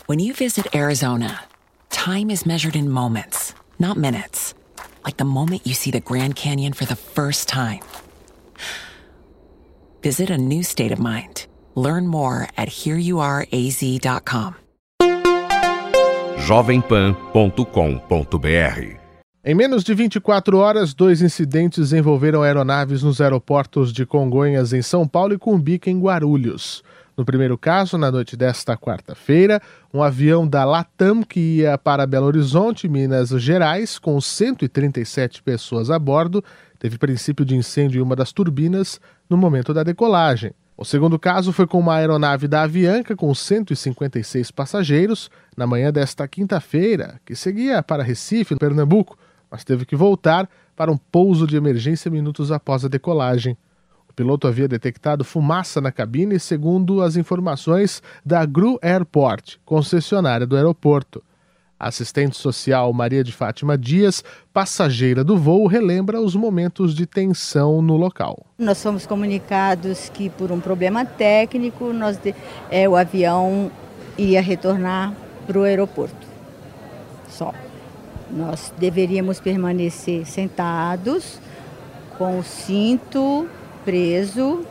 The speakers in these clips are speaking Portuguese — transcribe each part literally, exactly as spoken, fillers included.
When you visit Arizona, time is measured in moments, not minutes. Like the moment you see the Grand Canyon for the first time. Visit a new state of mind. Learn more at here you are a z dot com. jovem pan ponto com ponto b r. Em menos de vinte e quatro horas, dois incidentes envolveram aeronaves nos aeroportos de Congonhas, em São Paulo, e Cumbica, em Guarulhos. No primeiro caso, na noite desta quarta-feira, um avião da Latam que ia para Belo Horizonte, Minas Gerais, com cento e trinta e sete pessoas a bordo, teve princípio de incêndio em uma das turbinas no momento da decolagem. O segundo caso foi com uma aeronave da Avianca com cento e cinquenta e seis passageiros, na manhã desta quinta-feira, que seguia para Recife, Pernambuco, mas teve que voltar para um pouso de emergência minutos após a decolagem. O piloto havia detectado fumaça na cabine, segundo as informações da Gru Airport, concessionária do aeroporto. A assistente social Maria de Fátima Dias, passageira do voo, relembra os momentos de tensão no local. Nós fomos comunicados que por um problema técnico nós de, é, o avião ia retornar para o aeroporto. Só. Nós deveríamos permanecer sentados com o cinto preso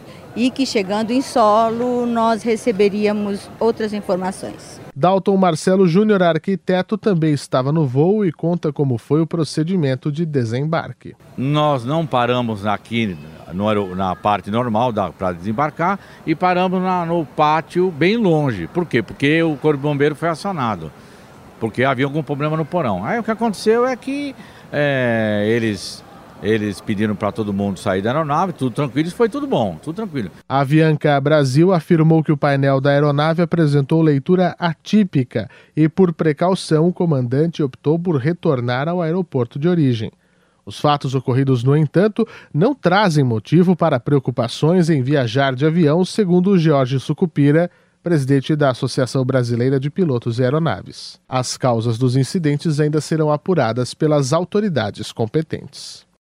e que, chegando em solo, nós receberíamos outras informações. Dalton Marcelo Júnior, arquiteto, também estava no voo e conta como foi o procedimento de desembarque. Nós não paramos aqui no, na parte normal para desembarcar e paramos na, no pátio bem longe. Por quê? Porque o Corpo de Bombeiro foi acionado, porque havia algum problema no porão. Aí o que aconteceu é que é, eles... Eles pediram para todo mundo sair da aeronave, tudo tranquilo, isso foi tudo bom, tudo tranquilo. A Avianca Brasil afirmou que o painel da aeronave apresentou leitura atípica e, por precaução, o comandante optou por retornar ao aeroporto de origem. Os fatos ocorridos, no entanto, não trazem motivo para preocupações em viajar de avião, segundo o Jorge Sucupira, presidente da Associação Brasileira de Pilotos e Aeronaves. As causas dos incidentes ainda serão apuradas pelas autoridades competentes.